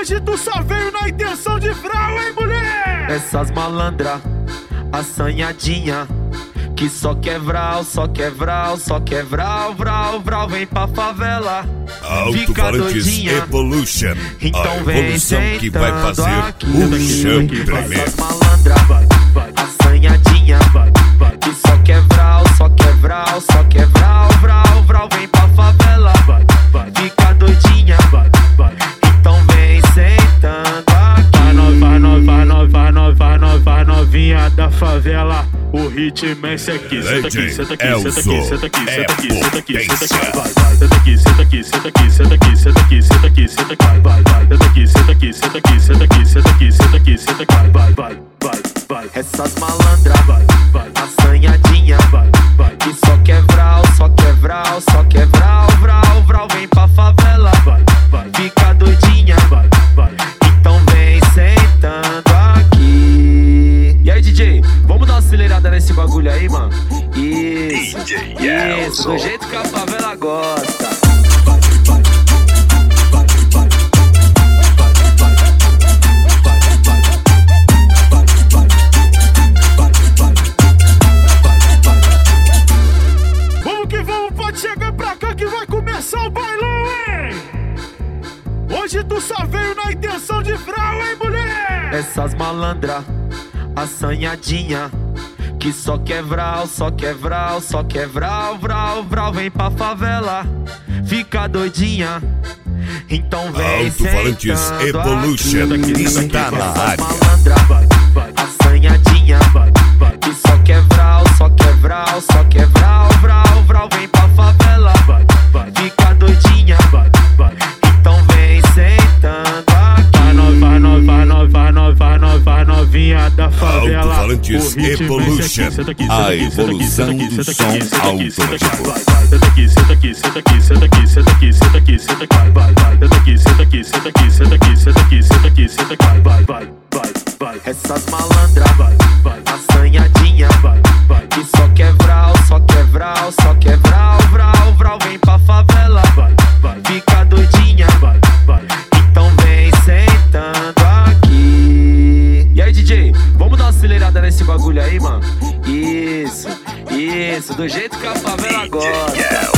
Hoje tu só veio na intenção de frau, hein, mulher? Essas malandra, assanhadinha, que só quer vral, só quer vral, só quer vral, vral, vral. Vem pra favela, fica doidinha. Evolution, então a vem evolução que vai sentando fazer aqui, o chão tremer. Essas malandra, assanhadinha, que só quer vral, só quer vral, só quer vral, vral, vral. Vem pra favela, fica doidinha, então vem sentando aqui. Vai novinha da favela, o ritmo é esse aqui. Senta aqui, senta aqui, senta aqui, senta aqui, senta aqui, senta aqui, senta aqui, vai, senta aqui, senta aqui, senta aqui, senta aqui, senta aqui, senta aqui, senta aqui, vai, senta aqui, senta aqui, senta aqui, senta aqui, senta aqui, senta aqui, senta aqui, vai. Essas malandra, assanhadinha, que só quer vral, só quer vral, só quer vral, vral, vral. Vem pra favela, fica doidinha, então vem sentando aqui. E aí, DJ, vamos dar uma acelerada nesse bagulho aí, mano? Isso, do jeito que a favela gosta. Vamos que vamos, pode chegar pra cá que vai começar o bailão, hein? Hoje tu só veio na intenção de frau, hein, mulher? Essas malandra, assanhadinha, que só quer vral, só quer vral, só quer vral, vral, vral. Vem pra favela, fica doidinha, então vem Alto-falantes sentando Evolution aqui. está na Essas área. malandra, assanhadinha, que só quer vral, só quer vral, só quer vral, vral, vral. Vem pra favela, fica doidinha, então vem sentando aqui. Vai novinha da favela, Alto-falantes o ritmo é esse aqui. Evolution, Senta aqui, a senta aqui, evolução senta aqui, do senta som aqui, senta aqui, senta aqui, automático. senta aqui, senta aqui, senta aqui, senta aqui, senta aqui, senta aqui, senta aqui, vai, senta aqui, senta aqui, senta aqui, senta aqui, senta aqui, senta aqui, senta aqui, vai. Essas malandra, assanhadinha, que só quer vral, só quer vral, só quer vral, vral, vral. Vem pra favela, fica doidinha, então vem sentando aqui. E aí, DJ, vamos dar uma acelerada nesse bagulho aí, mano? Isso, do jeito que a favela gosta.